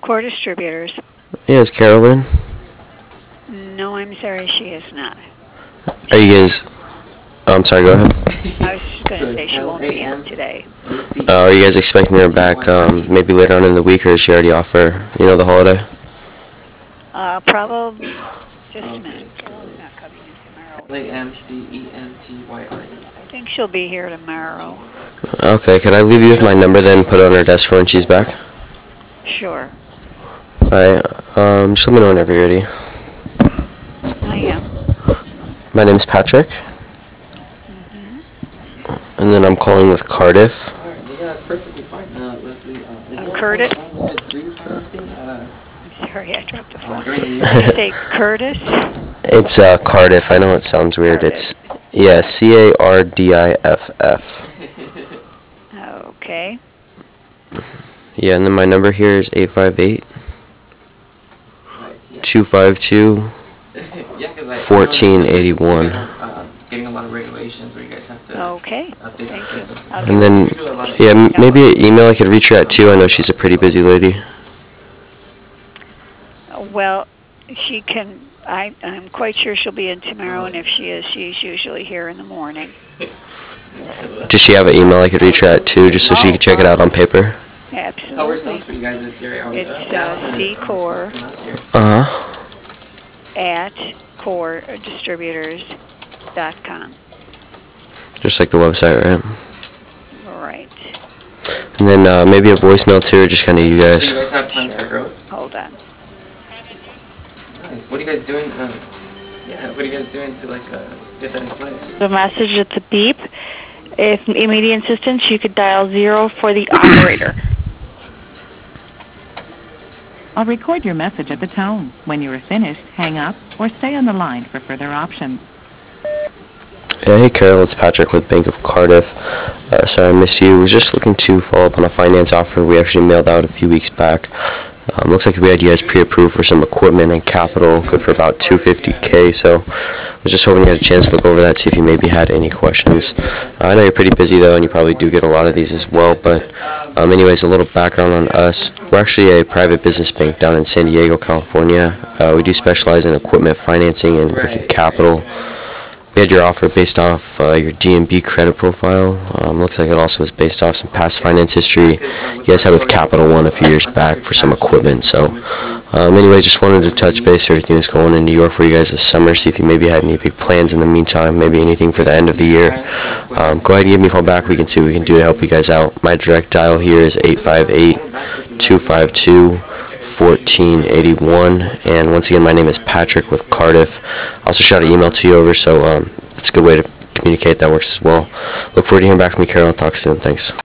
Core Distributors. Yes, Carolyn. No, I'm sorry, she is not. Are you guys? Oh, I'm sorry. Go ahead. I was just going to say she won't be in today. Are you guys expecting her back maybe later on in the week, or is she already off for the holiday? Probably just a minute. Carol's not coming in tomorrow. I think she'll be here tomorrow. Okay. Could I leave you with my number then? Put it on her desk for when she's back. Sure. All right. Just let me know whenever you're ready. I am. My name's Patrick. And then I'm calling with Cardiff. Curtis? I'm sorry, I dropped the phone. Did you say Curtis? It's Cardiff. I know it sounds weird. Cardiff. It's Cardiff. Okay. Yeah, and then my number here is 858-252-1481. Getting a lot of regulations where you guys have to Okay. update Thank the you. system. And then, maybe an email I could reach her at too. I know she's a pretty busy lady. Well, she can. I'm quite sure she'll be in tomorrow, and if she is, she's usually here in the morning. Does she have an email I could reach her at too, just so she could check it out on paper? Absolutely. How are sales for you guys this year? It's C-Core at coredistributors.com. Just like the website, right? Right. And then maybe a voicemail too, or just kind of you guys. Do you guys have plans for growth? Hold on. Nice. What are you guys doing? What are you guys doing to get that in place? The message at the beep. If immediate assistance, you could dial 0 for the operator. I'll record your message at the tone. When you are finished, hang up or stay on the line for further options. Yeah, hey Carol, it's Patrick with Bank of Cardiff. Sorry I missed you. Was just looking to follow up on a finance offer we actually mailed out a few weeks back. Looks like we had you guys pre-approved for some equipment and capital, good for about $250K. So I was just hoping you had a chance to look over that, see if you maybe had any questions. I know you're pretty busy though, and you probably do get a lot of these as well. But anyways, a little background on us. We're actually a private business bank down in San Diego, California. We do specialize in equipment financing and working capital. We had your offer based off your D&B credit profile. Looks like it also was based off some past finance history you guys had with Capital One a few years back for some equipment. So anyway, just wanted to touch base. Everything is going in New York for you guys this summer. See if you maybe had any big plans in the meantime, maybe anything for the end of the year. Go ahead and give me a call back. We can see what we can do to help you guys out. My direct dial here is 858-252-1481. And once again, my name is Patrick with Cardiff. Also shot an email to you over, so it's a good way to communicate. That works as well. Look forward to hearing back from you, Carol. Talk soon. Thanks.